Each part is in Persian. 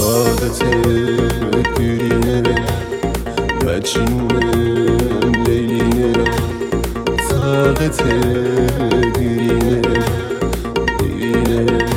طاقت گرینه مجنونم لیلینه طاقت گرینه دینه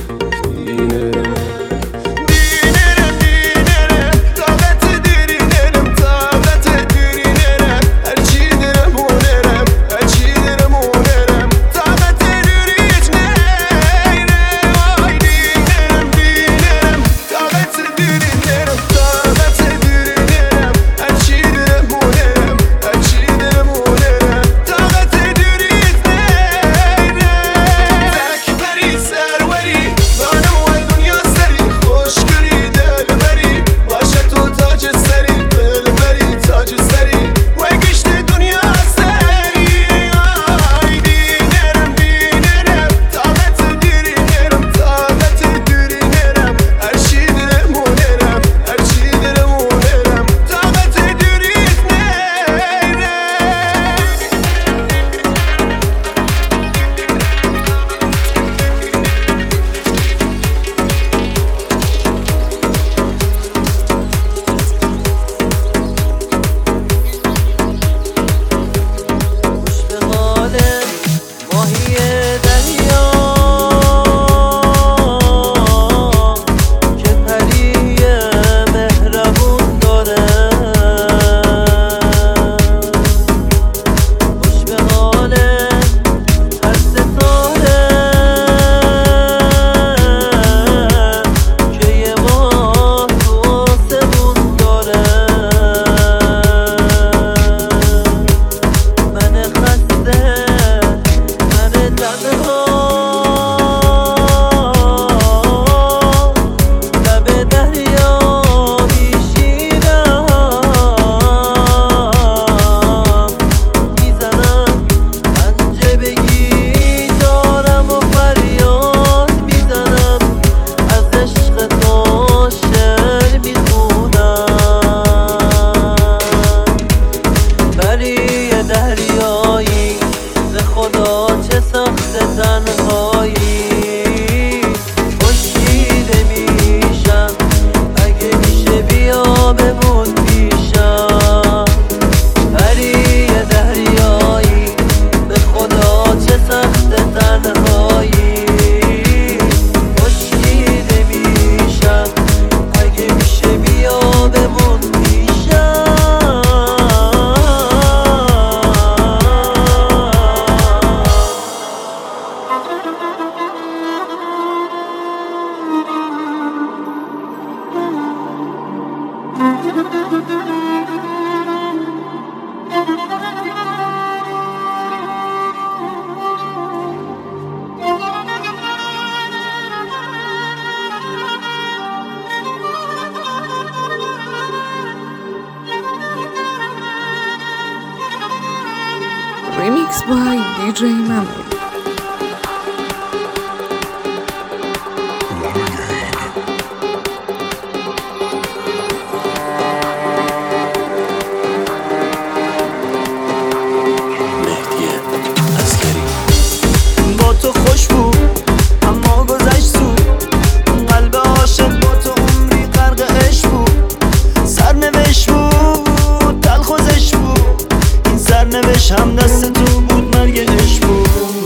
Remix by DJ Mamo. با تو خوش بود اما گذشت زود، قلب عاشق با تو عمری غرق عشق بود. سرنوشت بود تلخ و زشت بود، این سرنوشت هم دست تو بود، مرگ عشق بود.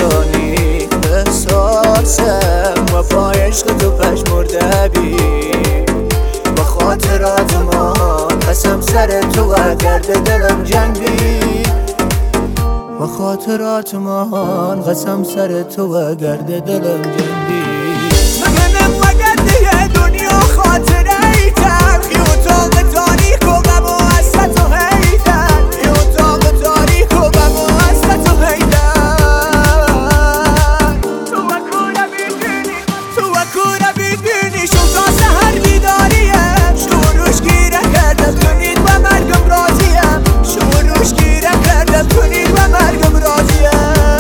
نشانی احساسم و پای عشق تو پژمرده بی با خاطرات من قسم سر تو گرد دلم جنگ بی با خاطرات من قسم سر تو گرد دلم جنگ بی منم وگرده دنیا خاطره ای تلخی اتاق تاریک و غم و حسرت و حیدن ای اتاق تاریک و غم و حسرت و حیدن تو وکونه بیدینی شو تا سهر بیداریم شوروش گیره کردم کنید و مرگم راضیم شوروش گیره کردم کنید و مرگم راضیم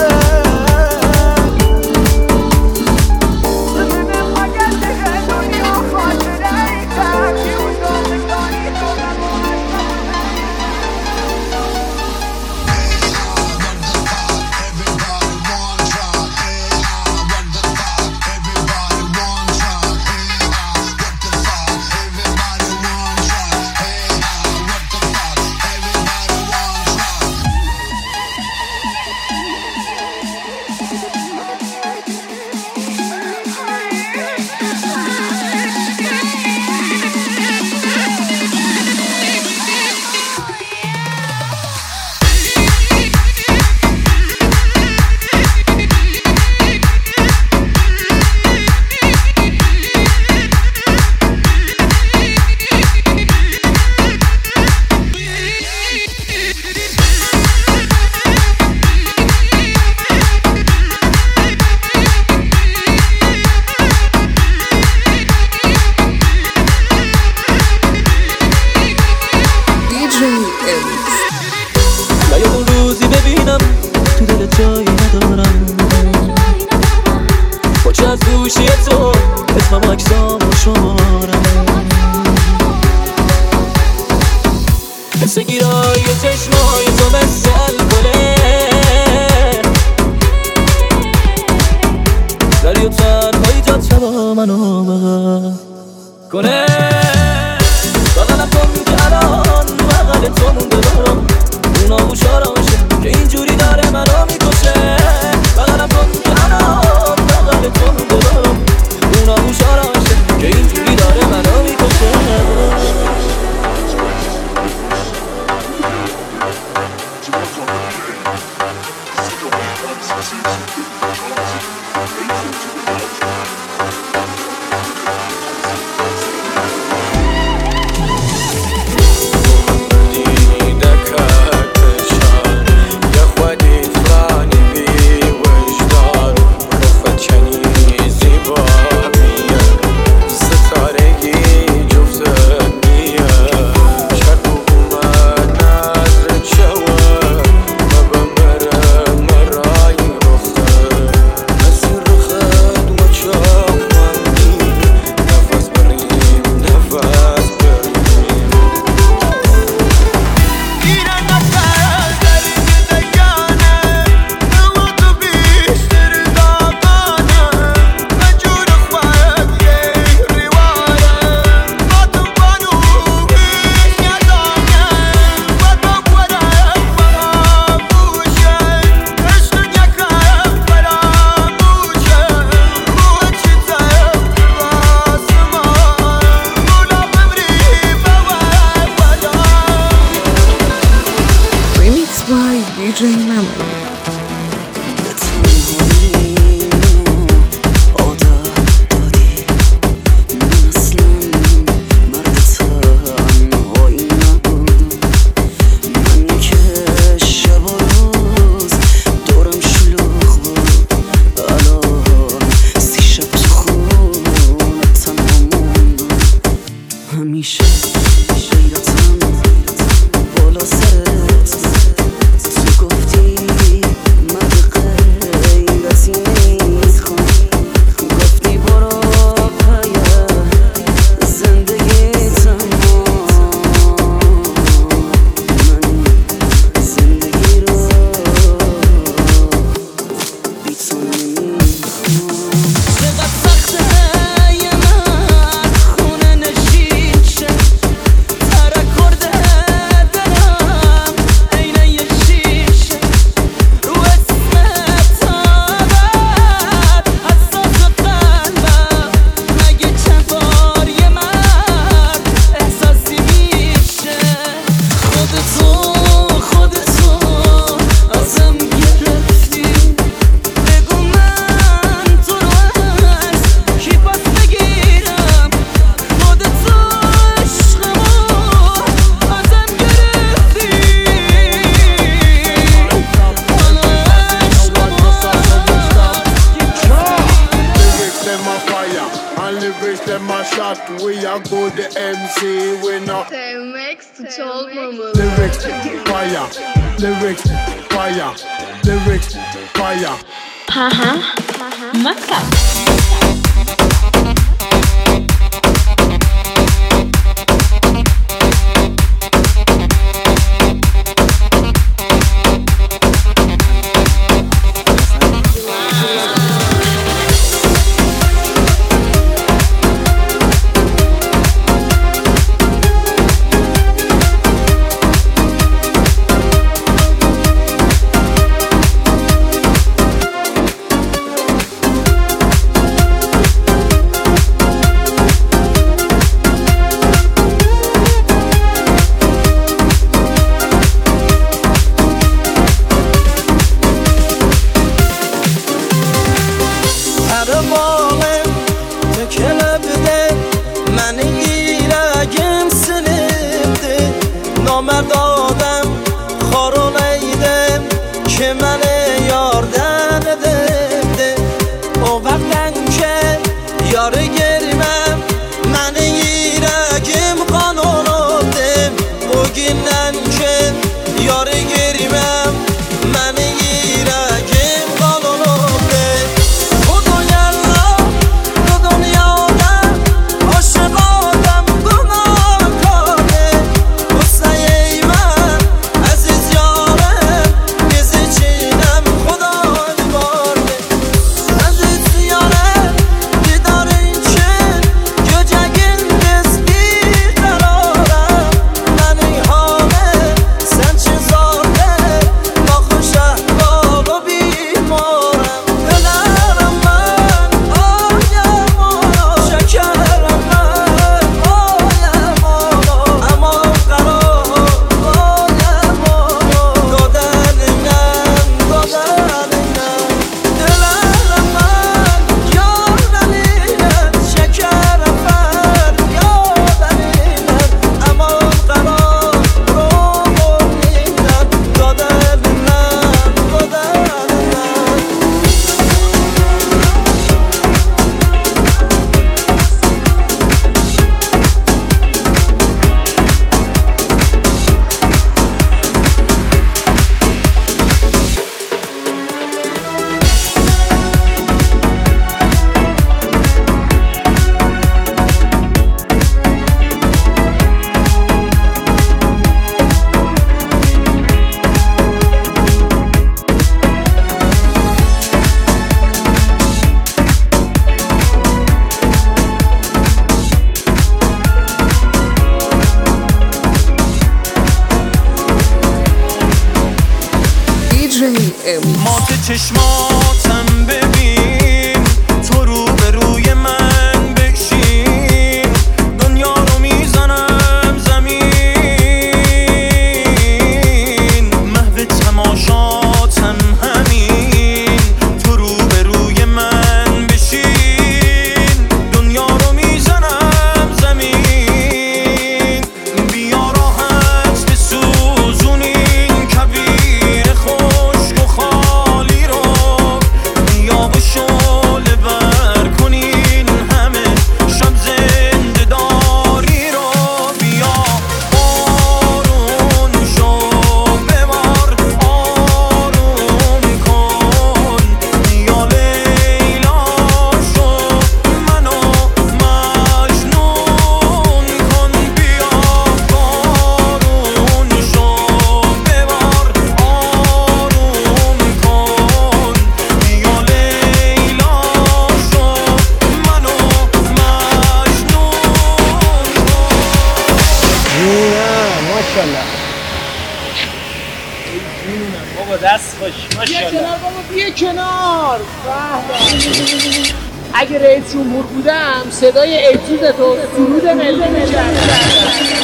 از گوشی تو اسمم اکسامو شمارم مثل گیرای چشمای تو مثل الکله داری و تنهایی جاد شبا منو بغل کنه بغلم کن که الان بغل تو مونده برام اون آبوشاراشه که اینجوری داره منو میکشه بغلم کن که الان تو مونده برام اون آبوشاراشه که اینجوری داره منو میکشه a shot, we a go the MC, we not. Sevmek suç olmamalı. Lyrics, fire, lyrics, fire, lyrics, fire. Maka. مات چشماتم ببین، تو رو به روی من بشین، دنیا رو میزنم زمین، محو تماشاتم همین، تو رو به روی من بشین، دنیا رو میزنم زمین، بیا راحت بسوزون این کبیر خشک و خالی رو، بیا با شعله بر کنین همه شب زنده داری رو، بیا آروم شو ببار آروم کن، بیا لیلا شو منو مجنون کن، بیا بارون شو ببار آروم کن، بیا لیلا شو منو مجنون ماشاءالله بابا دست خوش ماشاءالله بیا کنار اگه رئیس جمهور بودم صدای اعتیزتو سرود ملی می‌کردم.